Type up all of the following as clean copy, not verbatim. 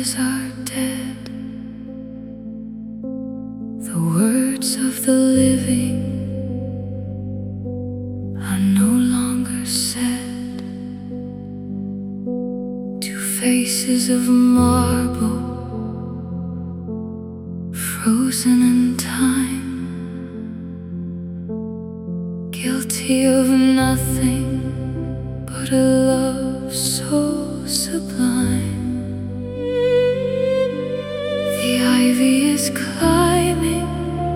memories are dead. The words of the living are no longer said. Two faces of marble frozen in time, guilty of nothing but a love so sublime. The ivy is climbing,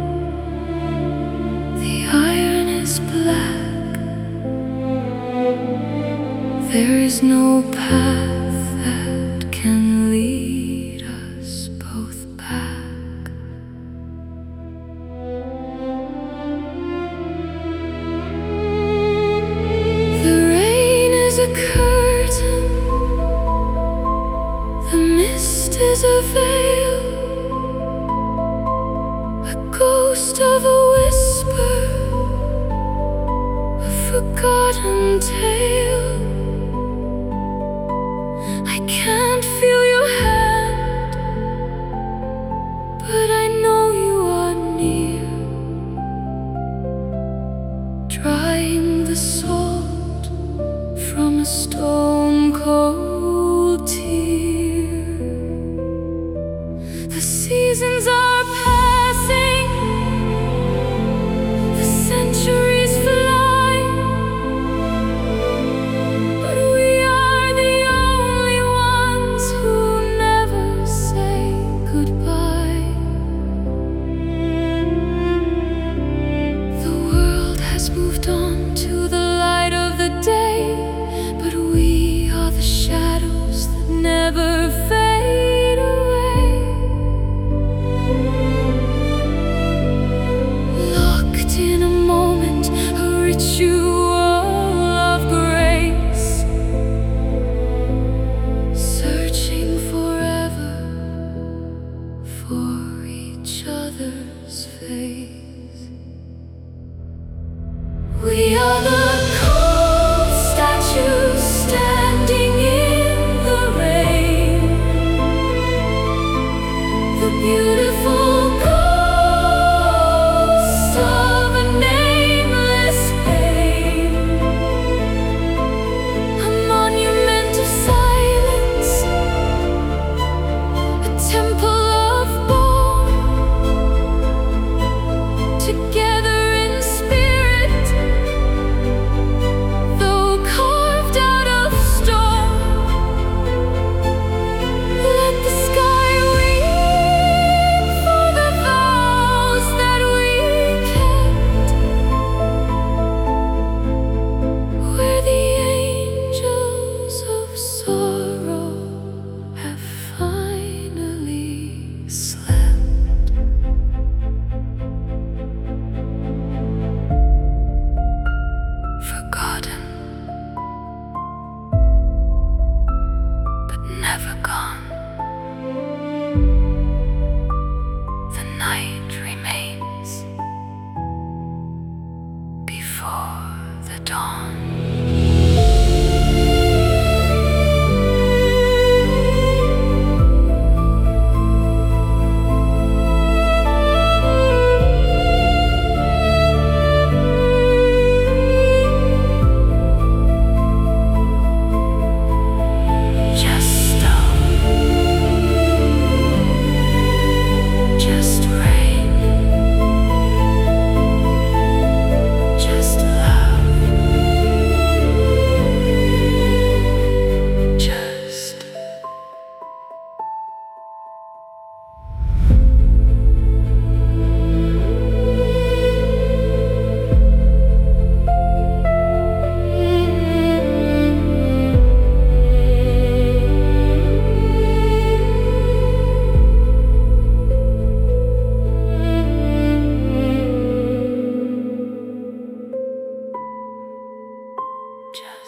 the iron is black. There is no path that can lead us both back. The rain is a curtain, the mist is a veil, a ghost of a whisper, a forgotten tale. I can't feel your hand, but I know you are near, drying the salt from a stone-cold tear. The seasons are passing, the centuries fly, but we are the only ones who never say goodbye. The world has moved on to the light of the day, but we are the shadows that never fade away. Locked in a moment, a ritual of grace, searching forever for each other's face. We are the cold statues standing in the rain, the beautiful ghosts of a nameless pain, a monument of silence, a temple of bone, together in spirit, though carved out of stone. Let the sky weep for the vows that we kept, where the angels of sorrow have finally slept. Forgotten, but never gone. The night remains before the dawn. Just stone, just rain, just love, just just